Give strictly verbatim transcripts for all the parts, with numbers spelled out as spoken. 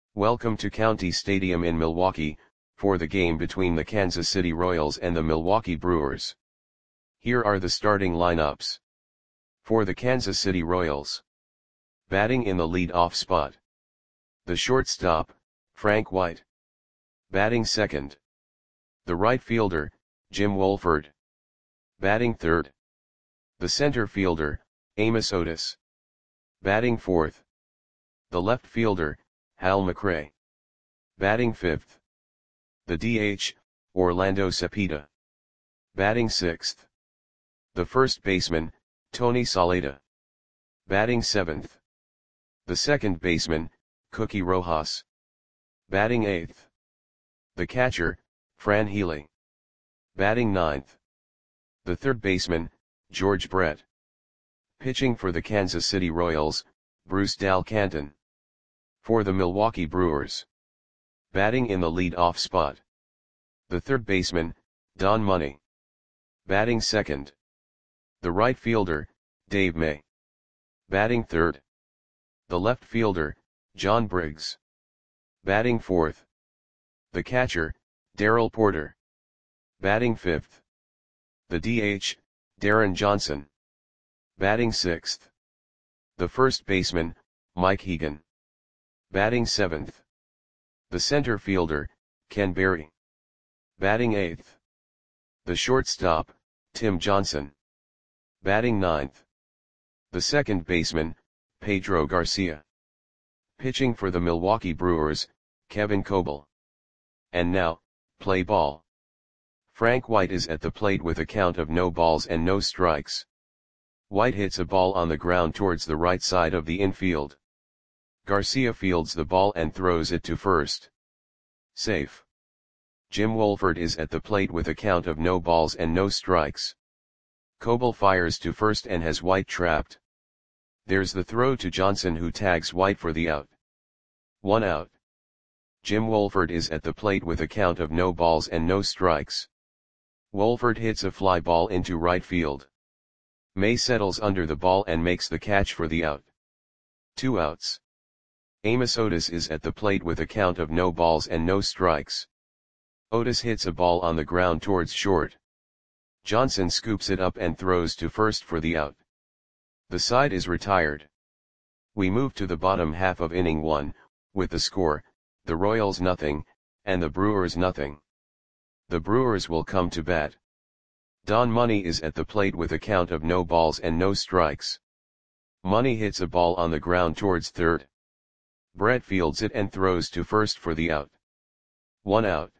Welcome to County Stadium in Milwaukee, for the game between the Kansas City Royals and the Milwaukee Brewers. Here are the starting lineups. For the Kansas City Royals. Batting in the lead-off spot. The shortstop, Frank White. Batting second. The right fielder, Jim Wohlford. Batting third. The center fielder, Amos Otis. Batting fourth. The left fielder, Hal McRae. Batting fifth. The D H, Orlando Cepeda. Batting sixth. The first baseman, Tony Saleta. Batting seventh. The second baseman, Cookie Rojas. Batting eighth. The catcher, Fran Healy. Batting ninth. The third baseman, George Brett. Pitching for the Kansas City Royals, Bruce Dal Canton. For the Milwaukee Brewers. Batting in the lead-off spot. The third baseman, Don Money. Batting second. The right fielder, Dave May. Batting third. The left fielder, John Briggs. Batting fourth. The catcher, Darrell Porter. Batting fifth. The D H, Darren Johnson. Batting sixth. The first baseman, Mike Hegan. Batting seventh. The center fielder, Ken Berry. Batting eighth. The shortstop, Tim Johnson. Batting ninth. The second baseman, Pedro Garcia. Pitching for the Milwaukee Brewers, Kevin Coble. And now, play ball. Frank White is at the plate with a count of no balls and no strikes. White hits a ball on the ground towards the right side of the infield. Garcia fields the ball and throws it to first. Safe. Jim Wohlford is at the plate with a count of no balls and no strikes. Coble fires to first and has White trapped. There's the throw to Johnson, who tags White for the out. One out. Jim Wohlford is at the plate with a count of no balls and no strikes. Wohlford hits a fly ball into right field. May settles under the ball and makes the catch for the out. Two outs. Amos Otis is at the plate with a count of no balls and no strikes. Otis hits a ball on the ground towards short. Johnson scoops it up and throws to first for the out. The side is retired. We move to the bottom half of inning one, with the score, the Royals nothing, and the Brewers nothing. The Brewers will come to bat. Don Money is at the plate with a count of no balls and no strikes. Money hits a ball on the ground towards third. Brett fields it and throws to first for the out. One out.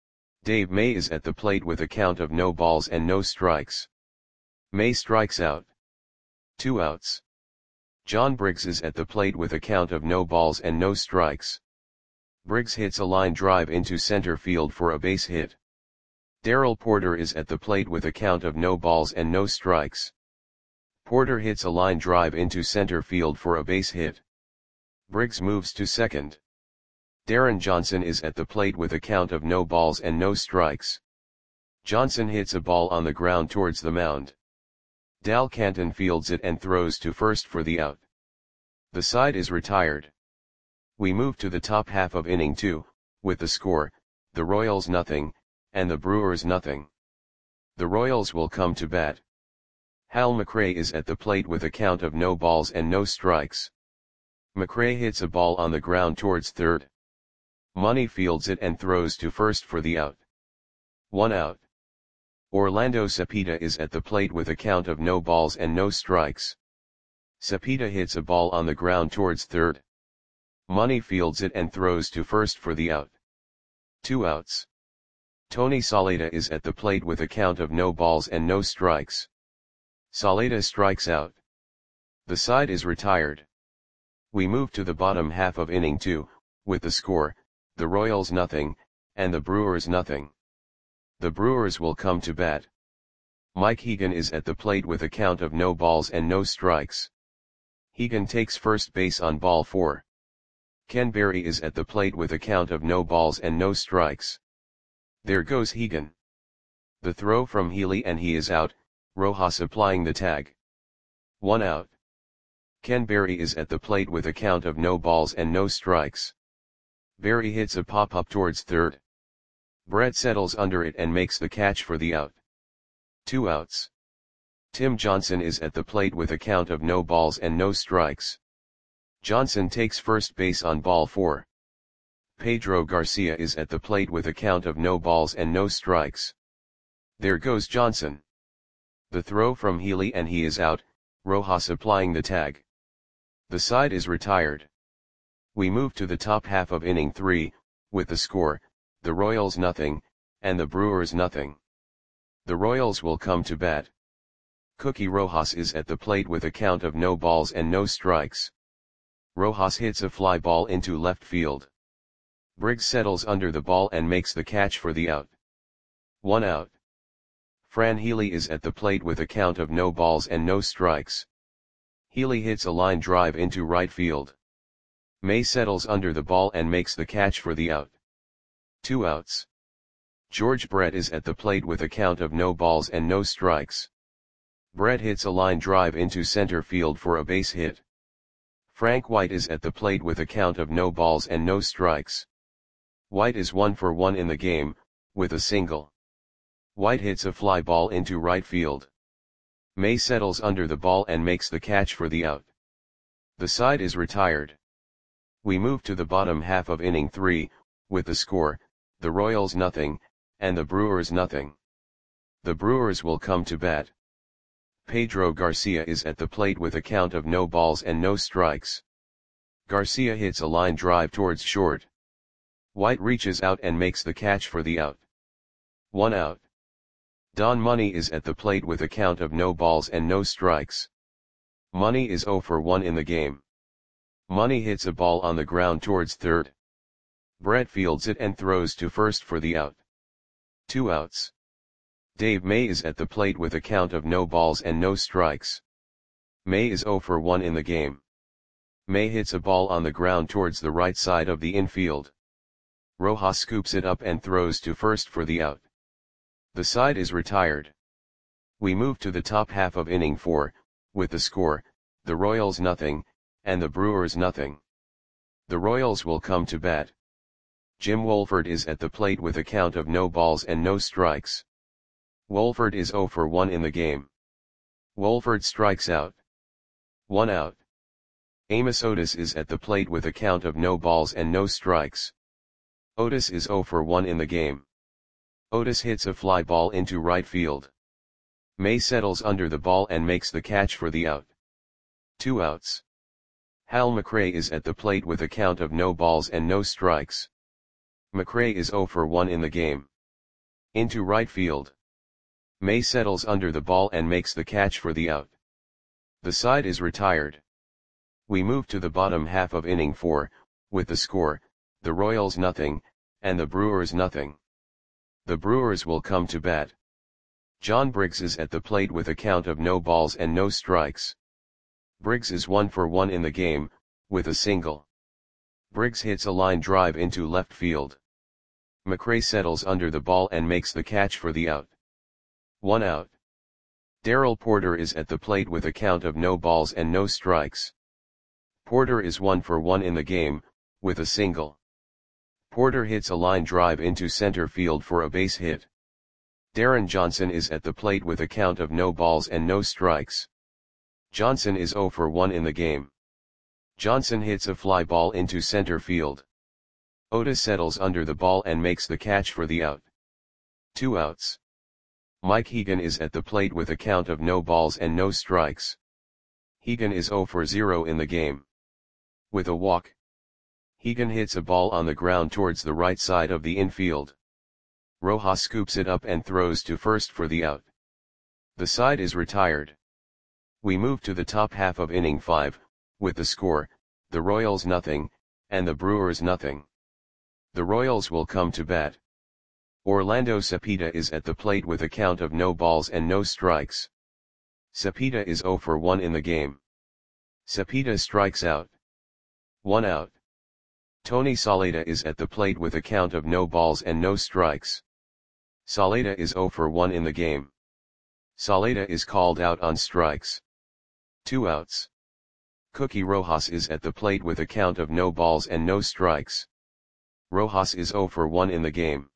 Dave May is at the plate with a count of no balls and no strikes. May strikes out. Two outs. John Briggs is at the plate with a count of no balls and no strikes. Briggs hits a line drive into center field for a base hit. Darrell Porter is at the plate with a count of no balls and no strikes. Porter hits a line drive into center field for a base hit. Briggs moves to second. Darren Johnson is at the plate with a count of no balls and no strikes. Johnson hits a ball on the ground towards the mound. Dal Canton fields it and throws to first for the out. The side is retired. We move to the top half of inning two, with the score, the Royals nothing, and the Brewers nothing. The Royals will come to bat. Hal McRae is at the plate with a count of no balls and no strikes. McRae hits a ball on the ground towards third. Money fields it and throws to first for the out. One out. Orlando Cepeda is at the plate with a count of no balls and no strikes. Cepeda hits a ball on the ground towards third. Money fields it and throws to first for the out. Two outs. Tony Saleta is at the plate with a count of no balls and no strikes. Saleta strikes out. The side is retired. We move to the bottom half of inning two, with the score, the Royals nothing, and the Brewers nothing. The Brewers will come to bat. Mike Hegan is at the plate with a count of no balls and no strikes. Hegan takes first base on ball four. Ken Berry is at the plate with a count of no balls and no strikes. There goes Hegan. The throw from Healy and he is out, Rojas applying the tag. One out. Ken Berry is at the plate with a count of no balls and no strikes. Barry hits a pop-up towards third. Brett settles under it and makes the catch for the out. Two outs. Tim Johnson is at the plate with a count of no balls and no strikes. Johnson takes first base on ball four. Pedro Garcia is at the plate with a count of no balls and no strikes. There goes Johnson. The throw from Healy and he is out, Rojas applying the tag. The side is retired. We move to the top half of inning three, with the score, the Royals nothing, and the Brewers nothing. The Royals will come to bat. Cookie Rojas is at the plate with a count of no balls and no strikes. Rojas hits a fly ball into left field. Briggs settles under the ball and makes the catch for the out. One out. Fran Healy is at the plate with a count of no balls and no strikes. Healy hits a line drive into right field. May settles under the ball and makes the catch for the out. Two outs. George Brett is at the plate with a count of no balls and no strikes. Brett hits a line drive into center field for a base hit. Frank White is at the plate with a count of no balls and no strikes. White is one for one in the game, with a single. White hits a fly ball into right field. May settles under the ball and makes the catch for the out. The side is retired. We move to the bottom half of inning three, with the score, the Royals nothing, and the Brewers nothing. The Brewers will come to bat. Pedro Garcia is at the plate with a count of no balls and no strikes. Garcia hits a line drive towards short. White reaches out and makes the catch for the out. One out. Don Money is at the plate with a count of no balls and no strikes. Money is zero for one in the game. Money hits a ball on the ground towards third. Brett fields it and throws to first for the out. Two outs. Dave May is at the plate with a count of no balls and no strikes. May is zero for one in the game. May hits a ball on the ground towards the right side of the infield. Rojas scoops it up and throws to first for the out. The side is retired. We move to the top half of inning four, with the score, the Royals nothing, and the Brewers nothing. The Royals will come to bat. Jim Wolford is at the plate with a count of no balls and no strikes. Wolford is zero for one in the game. Wolford strikes out. One out. Amos Otis is at the plate with a count of no balls and no strikes. Otis is zero for one in the game. Otis hits a fly ball into right field. May settles under the ball and makes the catch for the out. Two outs. Hal McRae is at the plate with a count of no balls and no strikes. McRae is zero for one in the game. Into right field. May settles under the ball and makes the catch for the out. The side is retired. We move to the bottom half of inning four, with the score, the Royals nothing, and the Brewers nothing. The Brewers will come to bat. John Briggs is at the plate with a count of no balls and no strikes. Briggs is one for one in the game, with a single. Briggs hits a line drive into left field. McRae settles under the ball and makes the catch for the out. One out. Darrell Porter is at the plate with a count of no balls and no strikes. Porter is one for one in the game, with a single. Porter hits a line drive into center field for a base hit. Darren Johnson is at the plate with a count of no balls and no strikes. Johnson is zero for one in the game. Johnson hits a fly ball into center field. Otis settles under the ball and makes the catch for the out. Two outs. Mike Hegan is at the plate with a count of no balls and no strikes. Hegan is zero for zero in the game. With a walk. Hegan hits a ball on the ground towards the right side of the infield. Rojas scoops it up and throws to first for the out. The side is retired. We move to the top half of inning five, with the score, the Royals nothing, and the Brewers nothing. The Royals will come to bat. Orlando Cepeda is at the plate with a count of no balls and no strikes. Cepeda is zero for one in the game. Cepeda strikes out. One out. Tony Saleta is at the plate with a count of no balls and no strikes. Saleta is zero for one in the game. Saleta is called out on strikes. Two outs. Cookie Rojas is at the plate with a count of no balls and no strikes. Rojas is zero for one in the game.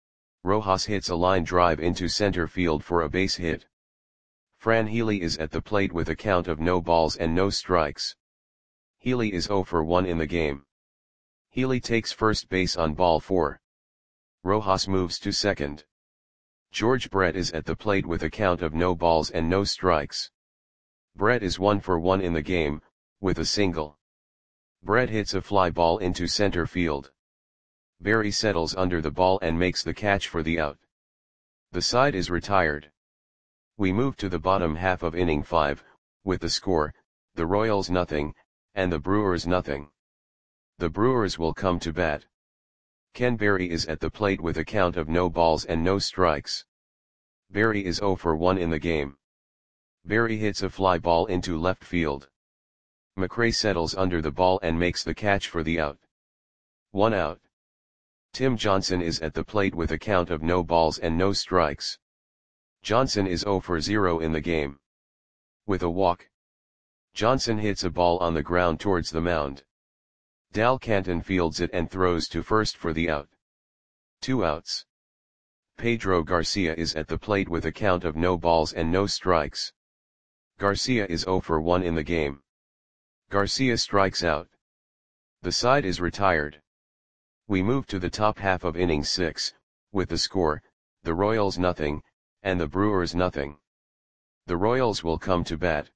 Rojas hits a line drive into center field for a base hit. Fran Healy is at the plate with a count of no balls and no strikes. Healy is zero for one in the game. Healy takes first base on ball four. Rojas moves to second. George Brett is at the plate with a count of no balls and no strikes. Brett is one for one in the game, with a single. Brett hits a fly ball into center field. Barry settles under the ball and makes the catch for the out. The side is retired. We move to the bottom half of inning five, with the score, the Royals nothing, and the Brewers nothing. The Brewers will come to bat. Ken Berry is at the plate with a count of no balls and no strikes. Berry is zero for one in the game. Berry hits a fly ball into left field. McRae settles under the ball and makes the catch for the out. One out. Tim Johnson is at the plate with a count of no balls and no strikes. Johnson is zero for zero in the game. With a walk. Johnson hits a ball on the ground towards the mound. Dal Canton fields it and throws to first for the out. Two outs. Pedro Garcia is at the plate with a count of no balls and no strikes. Garcia is zero for one in the game. Garcia strikes out. The side is retired. We move to the top half of inning six, with the score, the Royals nothing, and the Brewers nothing. The Royals will come to bat.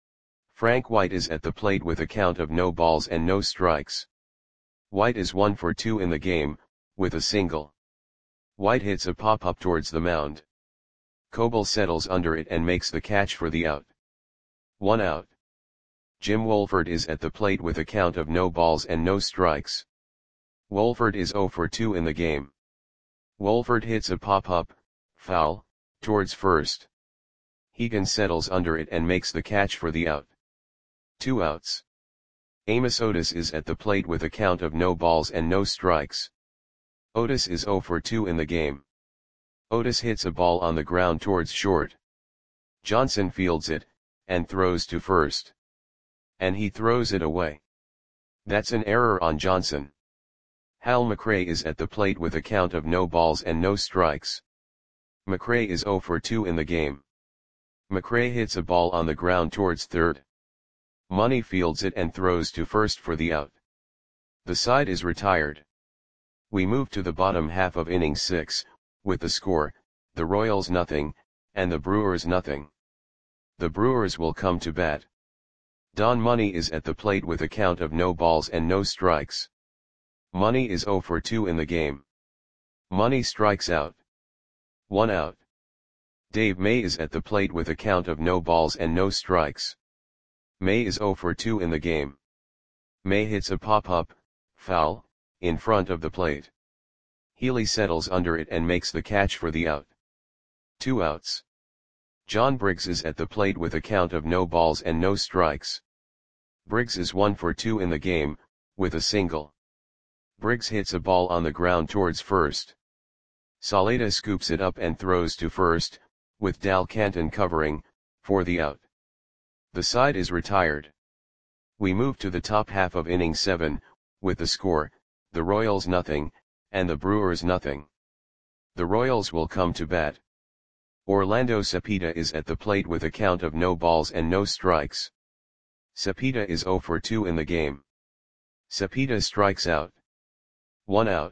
Frank White is at the plate with a count of no balls and no strikes. White is one for two in the game, with a single. White hits a pop-up towards the mound. Coble settles under it and makes the catch for the out. One out. Jim Wolford is at the plate with a count of no balls and no strikes. Wolford is zero for two in the game. Wolford hits a pop-up, foul, towards first. Hegan settles under it and makes the catch for the out. Two outs. Amos Otis is at the plate with a count of no balls and no strikes. Otis is zero for two in the game. Otis hits a ball on the ground towards short. Johnson fields it, and throws to first. And he throws it away. That's an error on Johnson. Hal McRae is at the plate with a count of no balls and no strikes. McRae is zero for two in the game. McRae hits a ball on the ground towards third. Money fields it and throws to first for the out. The side is retired. We move to the bottom half of inning six, with the score, the Royals nothing, and the Brewers nothing. The Brewers will come to bat. Don Money is at the plate with a count of no balls and no strikes. Money is zero for two in the game. Money strikes out. One out. Dave May is at the plate with a count of no balls and no strikes. May is zero for two in the game. May hits a pop-up, foul, in front of the plate. Healy settles under it and makes the catch for the out. Two outs. John Briggs is at the plate with a count of no balls and no strikes. Briggs is one for two in the game, with a single. Briggs hits a ball on the ground towards first. Saleda scoops it up and throws to first, with Dal Canton covering, for the out. The side is retired. We move to the top half of inning seven, with the score, the Royals nothing, and the Brewers nothing. The Royals will come to bat. Orlando Cepeda is at the plate with a count of no balls and no strikes. Cepeda is zero for two in the game. Cepeda strikes out. One out.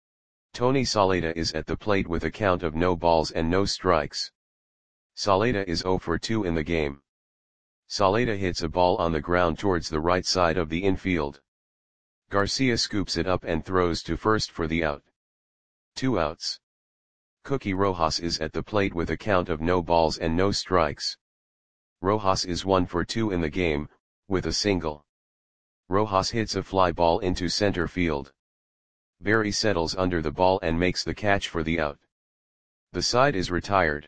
Tony Saleda is at the plate with a count of no balls and no strikes. Saleda is zero for two in the game. Saleda hits a ball on the ground towards the right side of the infield. Garcia scoops it up and throws to first for the out. Two outs. Cookie Rojas is at the plate with a count of no balls and no strikes. Rojas is one for two in the game, with a single. Rojas hits a fly ball into center field. Berry settles under the ball and makes the catch for the out. The side is retired.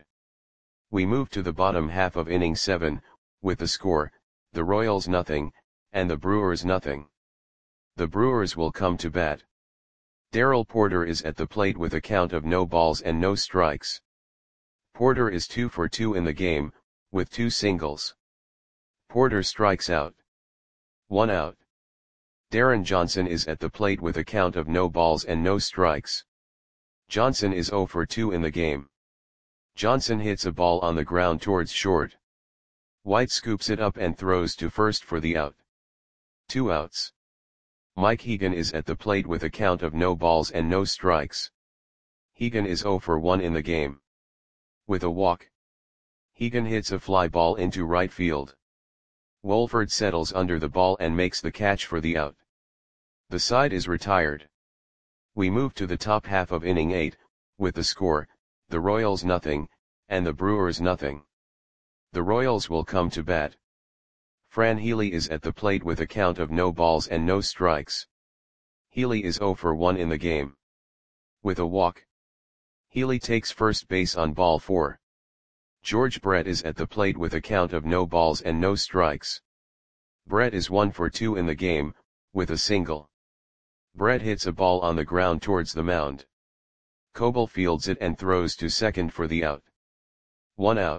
We move to the bottom half of inning seven, with the score, the Royals nothing, and the Brewers nothing. The Brewers will come to bat. Darrell Porter is at the plate with a count of no balls and no strikes. Porter is two for two in the game, with two singles. Porter strikes out. One out. Darren Johnson is at the plate with a count of no balls and no strikes. Johnson is zero for two in the game. Johnson hits a ball on the ground towards short. White scoops it up and throws to first for the out. Two outs. Mike Hegan is at the plate with a count of no balls and no strikes. Hegan is zero for one in the game. With a walk, Hegan hits a fly ball into right field. Wolford settles under the ball and makes the catch for the out. The side is retired. We move to the top half of inning eight, with the score, the Royals nothing, and the Brewers nothing. The Royals will come to bat. Fran Healy is at the plate with a count of no balls and no strikes. Healy is zero for one in the game. With a walk, Healy takes first base on ball four. George Brett is at the plate with a count of no balls and no strikes. Brett is one for two in the game, with a single. Brett hits a ball on the ground towards the mound. Coble fields it and throws to second for the out. One out.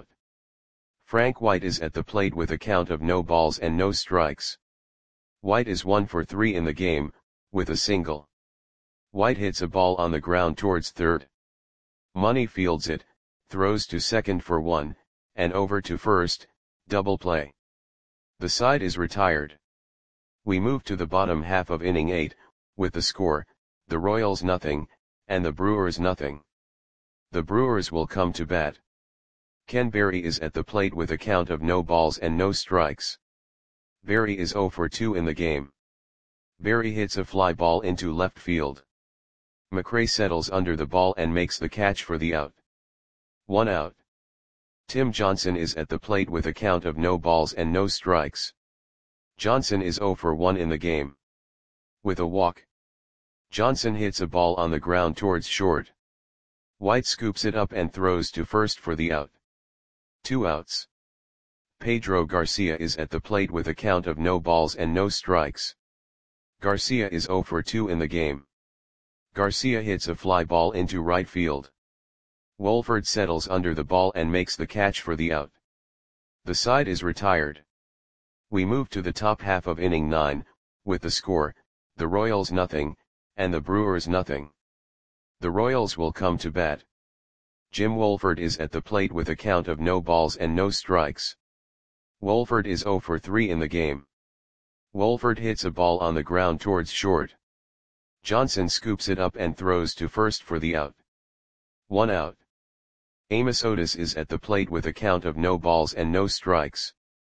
Frank White is at the plate with a count of no balls and no strikes. White is one for three in the game, with a single. White hits a ball on the ground towards third. Money fields it, throws to second for one, and over to first, double play. The side is retired. We move to the bottom half of inning eight, with the score, the Royals nothing, and the Brewers nothing. The Brewers will come to bat. Ken Berry is at the plate with a count of no balls and no strikes. Berry is zero for two in the game. Berry hits a fly ball into left field. McRae settles under the ball and makes the catch for the out. One out. Tim Johnson is at the plate with a count of no balls and no strikes. Johnson is zero for one in the game. With a walk, Johnson hits a ball on the ground towards short. White scoops it up and throws to first for the out. Two outs. Pedro Garcia is at the plate with a count of no balls and no strikes. Garcia is zero for two in the game. Garcia hits a fly ball into right field. Wolford settles under the ball and makes the catch for the out. The side is retired. We move to the top half of inning nine, with the score, the Royals nothing, and the Brewers nothing. The Royals will come to bat. Jim Wolford is at the plate with a count of no balls and no strikes. Wolford is zero for three in the game. Wolford hits a ball on the ground towards short. Johnson scoops it up and throws to first for the out. One out. Amos Otis is at the plate with a count of no balls and no strikes.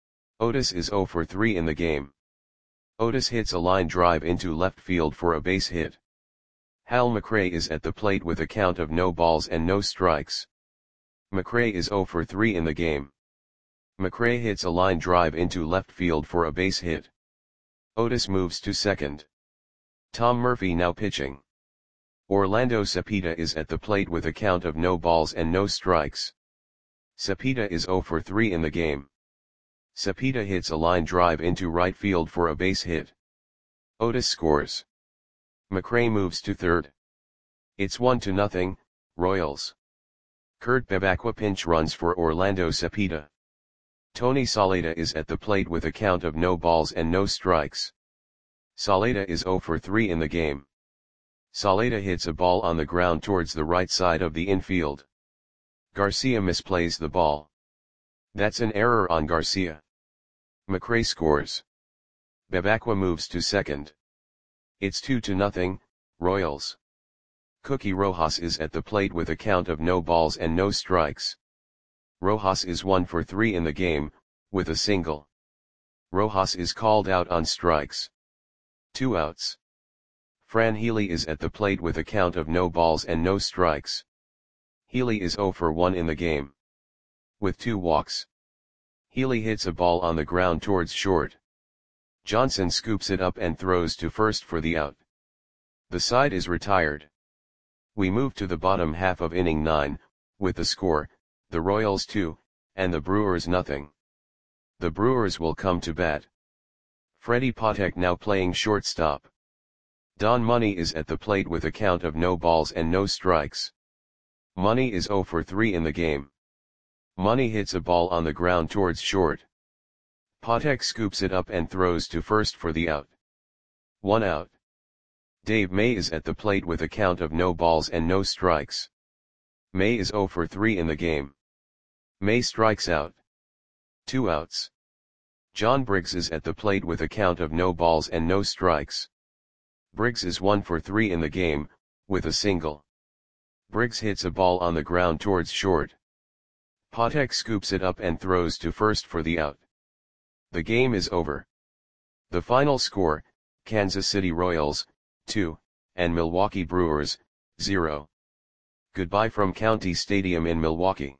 Otis is zero for three in the game. Otis hits a line drive into left field for a base hit. Hal McRae is at the plate with a count of no balls and no strikes. McRae is zero for three in the game. McRae hits a line drive into left field for a base hit. Otis moves to second. Tom Murphy now pitching. Orlando Cepeda is at the plate with a count of no balls and no strikes. Cepeda is zero for three in the game. Cepeda hits a line drive into right field for a base hit. Otis scores. McRae moves to third. It's one to nothing, Royals. Kurt Bevacqua pinch runs for Orlando Cepeda. Tony Saleta is at the plate with a count of no balls and no strikes. Saleta is zero for three in the game. Saleta hits a ball on the ground towards the right side of the infield. Garcia misplays the ball. That's an error on Garcia. McRae scores. Bevacqua moves to second. It's two to nothing, Royals. Cookie Rojas is at the plate with a count of no balls and no strikes. Rojas is one for three in the game, with a single. Rojas is called out on strikes. Two outs. Fran Healy is at the plate with a count of no balls and no strikes. Healy is zero for one in the game. With two walks, Healy hits a ball on the ground towards short. Johnson scoops it up and throws to first for the out. The side is retired. We move to the bottom half of inning nine, with the score, the Royals two, and the Brewers nothing. The Brewers will come to bat. Freddie Patek now playing shortstop. Don Money is at the plate with a count of no balls and no strikes. Money is zero for three in the game. Money hits a ball on the ground towards short. Patek scoops it up and throws to first for the out. one out. Dave May is at the plate with a count of no balls and no strikes. May is zero for three in the game. May strikes out. two outs. John Briggs is at the plate with a count of no balls and no strikes. Briggs is one for three in the game, with a single. Briggs hits a ball on the ground towards short. Patek scoops it up and throws to first for the out. The game is over. The final score, Kansas City Royals, two, and Milwaukee Brewers, zero. Goodbye from County Stadium in Milwaukee.